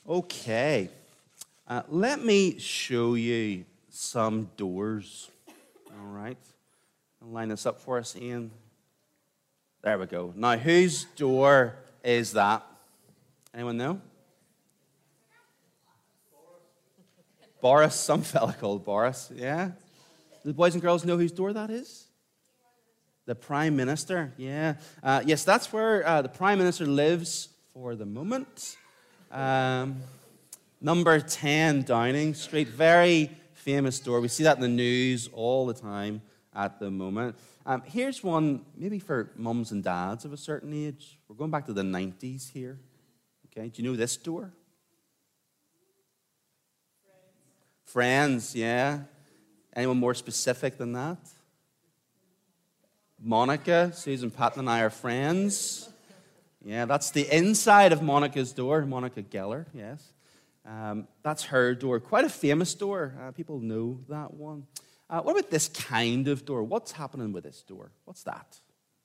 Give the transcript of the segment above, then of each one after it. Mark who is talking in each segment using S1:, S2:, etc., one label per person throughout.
S1: Okay, let me show you some doors. All right, I'll line this up for us, Ian. There we go. Now, whose door is that? Anyone know? Boris, some fella called Boris, yeah? The boys and girls know whose door that is? The Prime Minister, yeah. Yes, that's where the Prime Minister lives for the moment. Number 10 Downing Street, very famous door. We see that in the news all the time at the moment. Here's one maybe for mums and dads of a certain age. We're going back to the 90s here. Okay, do you know this door? Friends, yeah. Anyone more specific than that? Monica, Susan, Patton, and I are friends. Yeah, that's the inside of Monica's door. Monica Geller, yes. That's her door. Quite a famous door. People know that one. What about this kind of door? What's happening with this door? What's that?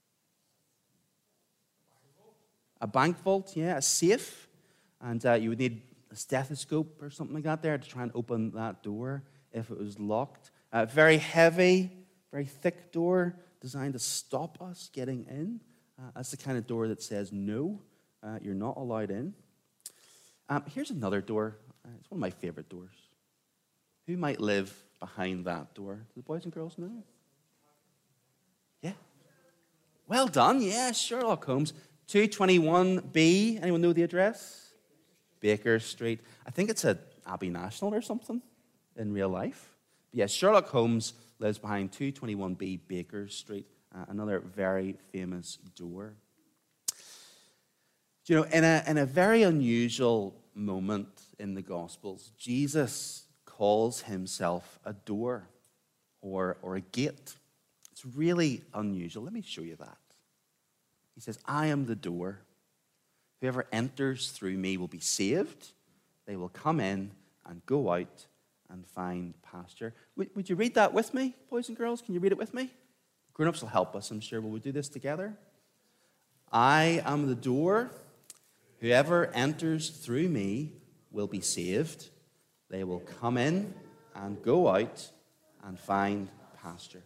S1: A bank vault, yeah, a safe. And you would need a stethoscope or something like that there to try and open that door if it was locked. Very heavy, very thick door designed to stop us getting in. That's the kind of door that says, no, you're not allowed in. Here's another door. It's one of my favorite doors. Who might live behind that door? Do the boys and girls know? Yeah. Well done. Yeah, Sherlock Holmes. 221B. Anyone know the address? Baker Street. I think it's at Abbey National or something in real life. But yes, Sherlock Holmes lives behind 221B Baker Street. Another very famous door. You know, in a very unusual moment in the Gospels, Jesus calls himself a door or a gate. It's really unusual. Let me show you that. He says, I am the door. Whoever enters through me will be saved. They will come in and go out and find pasture. Would you read that with me, boys and girls? Can you read it with me? Grown-ups will help us, I'm sure. Will we do this together? I am the door. Whoever enters through me will be saved. They will come in and go out and find pasture.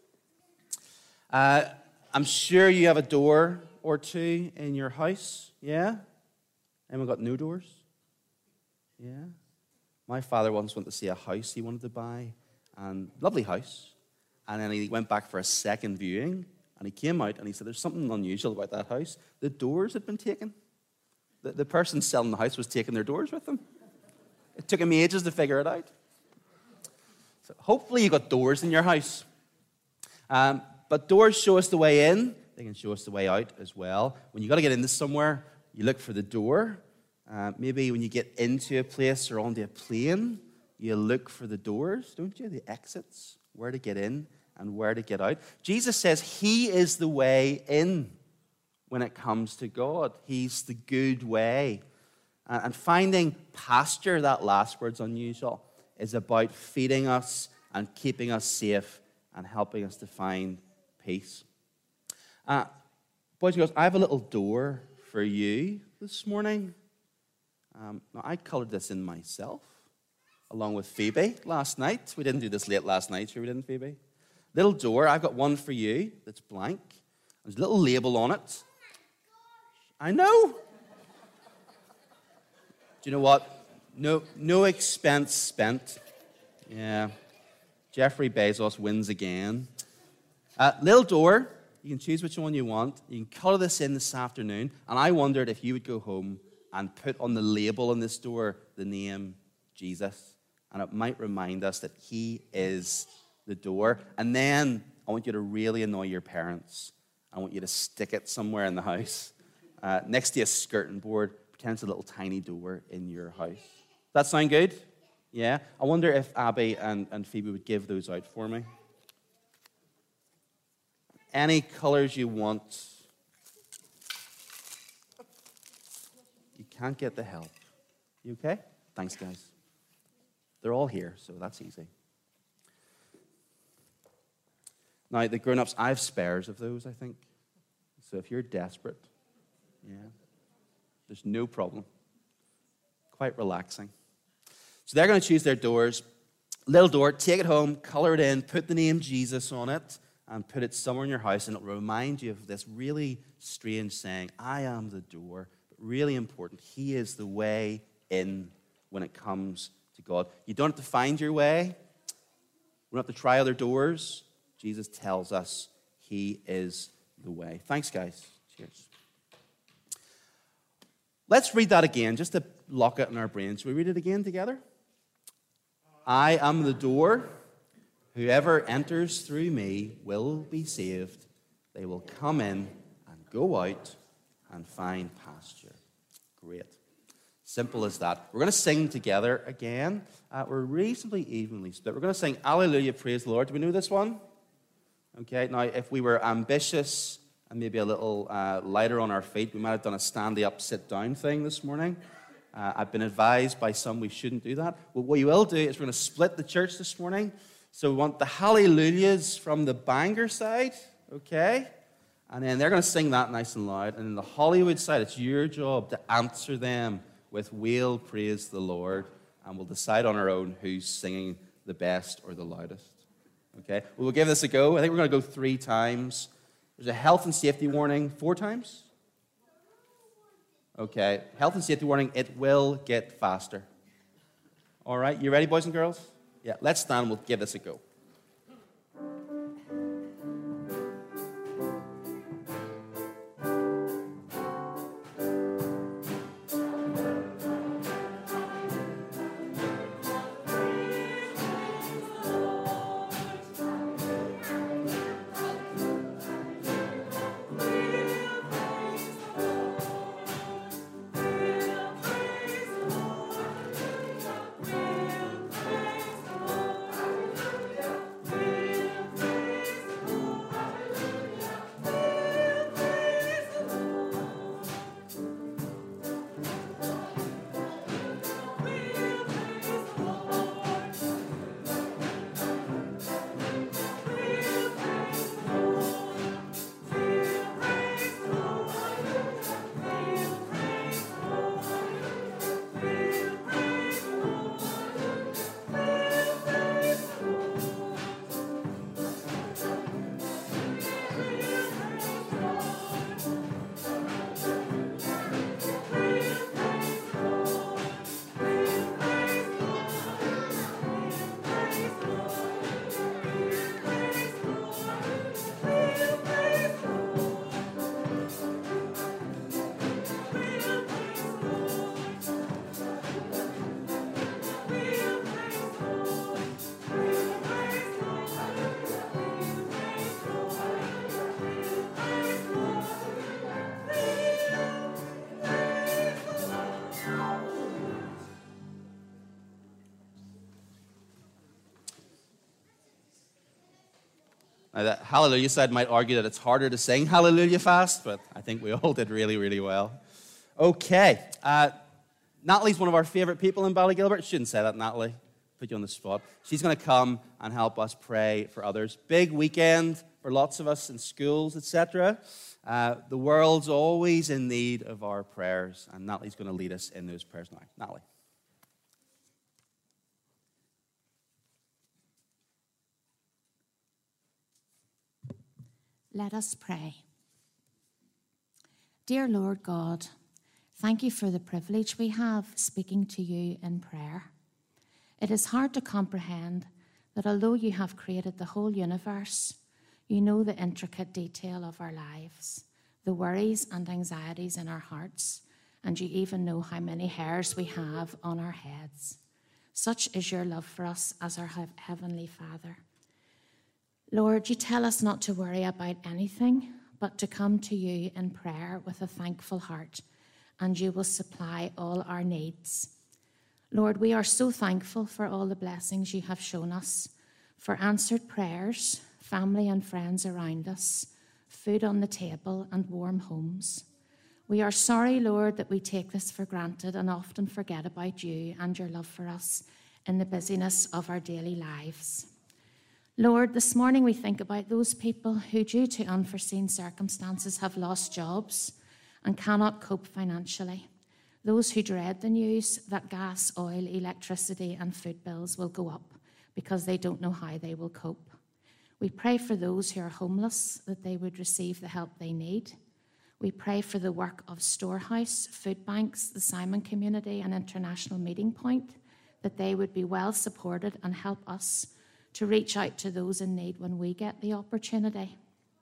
S1: I'm sure you have a door or two in your house. Yeah? Anyone got no doors? Yeah? My father once went to see a house he wanted to buy, and lovely house. And then he went back for a second viewing, and he came out and he said, there's something unusual about that house. The doors had been taken. The person selling the house was taking their doors with them. It took him ages to figure it out. So hopefully you got doors in your house. But doors show us the way in. They can show us the way out as well. When you got to get into somewhere, you look for the door. Maybe when you get into a place or onto a plane, you look for the doors, don't you? The exits, where to get in and where to get out. Jesus says he is the way in when it comes to God. He's the good way. And finding pasture, that last word's unusual, is about feeding us and keeping us safe and helping us to find peace. Boys and girls, I have a little door for you this morning. Now, I colored this in myself, along with Phoebe last night. We didn't do this late last night, sure we didn't, Phoebe? Little door, I've got one for you that's blank. There's a little label on it. I know. Do you know what? No expense spent. Yeah. Jeffrey Bezos wins again. Little door. You can choose which one you want. You can color this in this afternoon. And I wondered if you would go home and put on the label on this door the name Jesus. And it might remind us that he is the door. And then I want you to really annoy your parents. I want you to stick it somewhere in the house. Next to a skirting board, pretend it's a little tiny door in your house. Does that sound good? Yeah? I wonder if Abby and Phoebe would give those out for me. Any colors you want. You can't get the help. You okay? Thanks, guys. They're all here, so that's easy. Now, the grown-ups, I have spares of those, I think. So if you're desperate, yeah, there's no problem. quite relaxing. So they're going to choose their doors. Little door, take it home, color it in, put the name Jesus on it, and put it somewhere in your house, and it'll remind you of this really strange saying, I am the door. But really important, he is the way in when it comes to God. You don't have to find your way. We don't have to try other doors. Jesus tells us he is the way. Thanks, guys. Cheers. Let's read that again, just to lock it in our brains. Shall we read it again together? I am the door. Whoever enters through me will be saved. They will come in and go out and find pasture. Great. Simple as that. We're going to sing together again. We're reasonably evenly split. We're going to sing Alleluia, Praise the Lord. Do we know this one? Okay, now if we were ambitious and maybe a little lighter on our feet, we might have done a stand-up, sit-down thing this morning. I've been advised by some we shouldn't do that. Well, what you will do is we're going to split the church this morning. So we want the hallelujahs from the Bangor side, okay? And then they're going to sing that nice and loud. And then the Hollywood side, it's your job to answer them with "We'll praise the Lord." And we'll decide on our own who's singing the best or the loudest, okay? We'll give this a go. I think we're going to go 3 times. There's a health and safety warning 4 times. Okay, health and safety warning, it will get faster. All right, you ready, boys and girls? Yeah, let's stand, we'll give this a go. Now, the hallelujah side might argue that it's harder to sing hallelujah fast, but I think we all did really, really well. Okay. Natalie's one of our favorite people in Ballygilbert. Shouldn't say that, Natalie. Put you on the spot. She's going to come and help us pray for others. Big weekend for lots of us in schools, etc. The world's always in need of our prayers, and Natalie's going to lead us in those prayers now. Natalie.
S2: Let us pray. Dear Lord God, thank you for the privilege we have speaking to you in prayer. It is hard to comprehend that although you have created the whole universe, you know the intricate detail of our lives, the worries and anxieties in our hearts, and you even know how many hairs we have on our heads. Such is your love for us as our Heavenly Father. Lord, you tell us not to worry about anything, but to come to you in prayer with a thankful heart, and you will supply all our needs. Lord, we are so thankful for all the blessings you have shown us, for answered prayers, family and friends around us, food on the table, and warm homes. We are sorry, Lord, that we take this for granted and often forget about you and your love for us in the busyness of our daily lives. Lord, this morning we think about those people who, due to unforeseen circumstances, have lost jobs and cannot cope financially. those who dread the news that gas, oil, electricity, and food bills will go up because they don't know how they will cope. We pray for those who are homeless, that they would receive the help they need. We pray for the work of Storehouse, food banks, the Simon Community, and International Meeting Point, that they would be well supported and help us to reach out to those in need when we get the opportunity.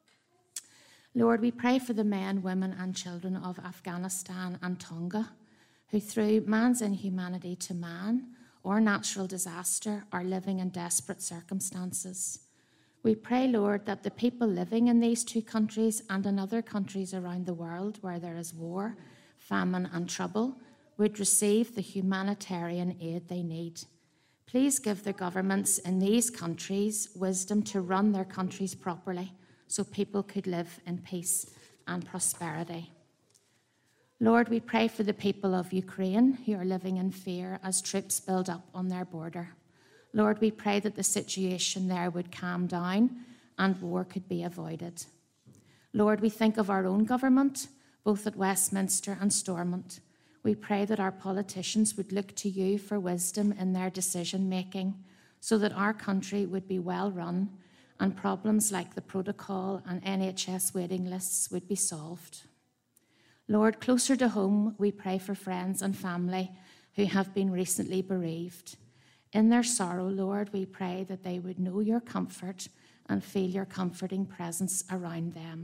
S2: Lord, we pray for the men, women, and children of Afghanistan and Tonga, who through man's inhumanity to man or natural disaster are living in desperate circumstances. We pray, Lord, that the people living in these two countries and in other countries around the world where there is war, famine, and trouble would receive the humanitarian aid they need. Please give the governments in these countries wisdom to run their countries properly so people could live in peace and prosperity. Lord, we pray for the people of Ukraine who are living in fear as troops build up on their border. Lord, we pray that the situation there would calm down and war could be avoided. Lord, we think of our own government, both at Westminster and Stormont. We pray that our politicians would look to you for wisdom in their decision-making so that our country would be well run and problems like the protocol and NHS waiting lists would be solved. Lord, closer to home, we pray for friends and family who have been recently bereaved. In their sorrow, Lord, we pray that they would know your comfort and feel your comforting presence around them.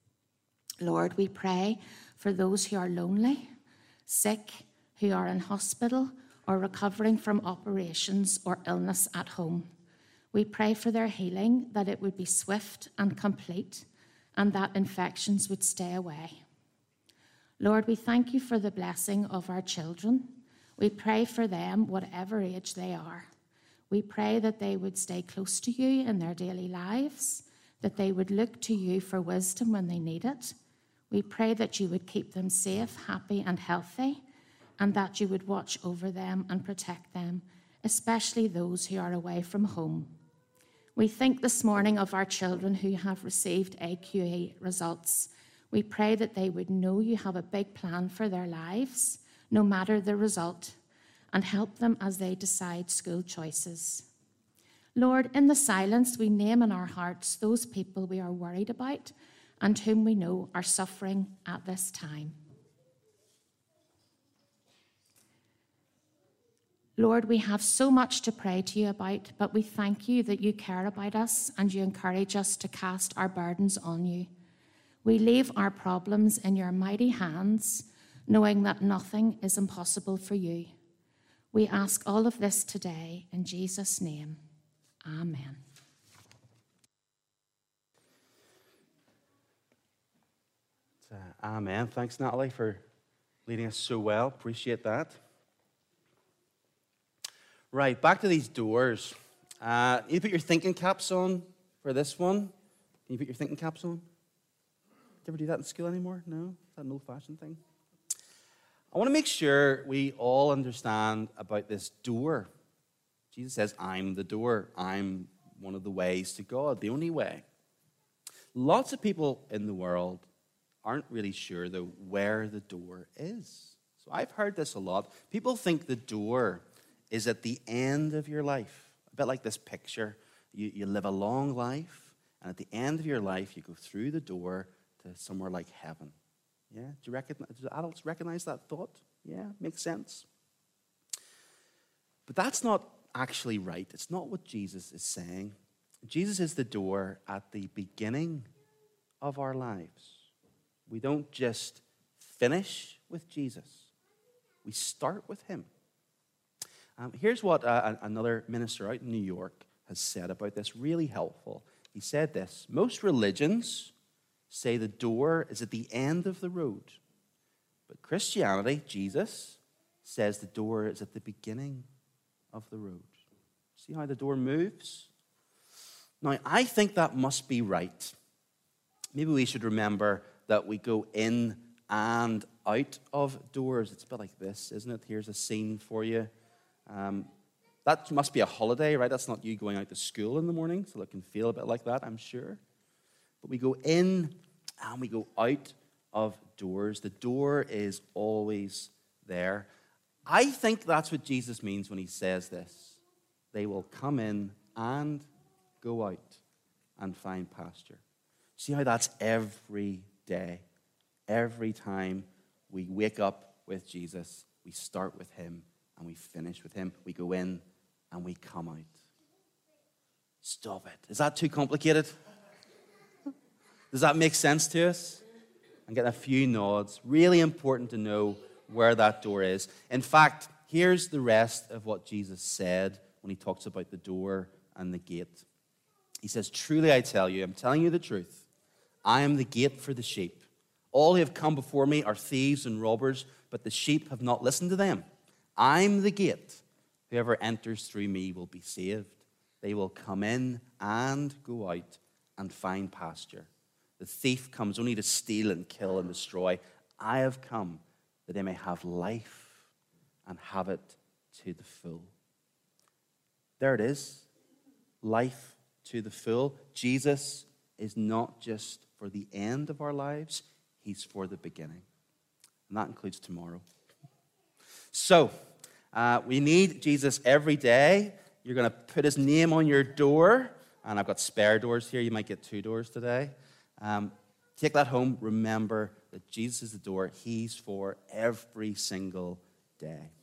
S2: Lord, we pray for those who are lonely, sick, who are in hospital or recovering from operations or illness at home. We pray for their healing, that it would be swift and complete, and that infections would stay away. Lord, we thank you for the blessing of our children. We pray for them, whatever age they are. We pray that they would stay close to you in their daily lives, that they would look to you for wisdom when they need it. We pray that you would keep them safe, happy, and healthy, and that you would watch over them and protect them, especially those who are away from home. We think this morning of our children who have received AQA results. We pray that they would know you have a big plan for their lives, no matter the result, and help them as they decide school choices. Lord, in the silence, we name in our hearts those people we are worried about and whom we know are suffering at this time. Lord, we have so much to pray to you about, but we thank you that you care about us and you encourage us to cast our burdens on you. We leave our problems in your mighty hands, knowing that nothing is impossible for you. We ask all of this today in Jesus' name. Amen.
S1: Amen. Thanks, Natalie, for leading us so well. Appreciate that. Right, back to these doors. You put your thinking caps on for this one. Can you put your thinking caps on? Do you ever do that in school anymore? No? Is that an old-fashioned thing? I want to make sure we all understand about this door. Jesus says, I'm the door. I'm one of the ways to God, the only way. Lots of people in the world aren't really sure, though, where the door is. So I've heard this a lot. People think the door is at the end of your life. A bit like this picture. You live a long life, and at the end of your life, you go through the door to somewhere like heaven. Yeah? Do adults recognize that thought? Yeah, makes sense. But that's not actually right. It's not what Jesus is saying. Jesus is the door at the beginning of our lives. We don't just finish with Jesus. We start with him. Here's what another minister out in New York has said about this, really helpful. He said this: most religions say the door is at the end of the road. But Christianity, Jesus, says the door is at the beginning of the road. See how the door moves? Now, I think that must be right. Maybe we should remember that we go in and out of doors. It's a bit like this, isn't it? Here's a scene for you. That must be a holiday, right? That's not you going out to school in the morning, so it can feel a bit like that, I'm sure. But we go in and we go out of doors. The door is always there. I think that's what Jesus means when he says this. They will come in and go out and find pasture. See how that's every day. Every time we wake up with Jesus, we start with him and we finish with him. We go in and we come out. Stop it. Is that too complicated? Does that make sense to us? I'm getting a few nods. Really important to know where that door is. In fact, here's the rest of what Jesus said when he talks about the door and the gate. He says, truly I tell you, I'm telling you the truth. I am the gate for the sheep. All who have come before me are thieves and robbers, but the sheep have not listened to them. I'm the gate. Whoever enters through me will be saved. They will come in and go out and find pasture. The thief comes only to steal and kill and destroy. I have come that they may have life and have it to the full. There it is. Life to the full. Jesus is not just for the end of our lives. He's for the beginning. And that includes tomorrow. So, we need Jesus every day. You're going to put his name on your door. And I've got spare doors here. You might get 2 doors today. Take that home. Remember that Jesus is the door. He's for every single day.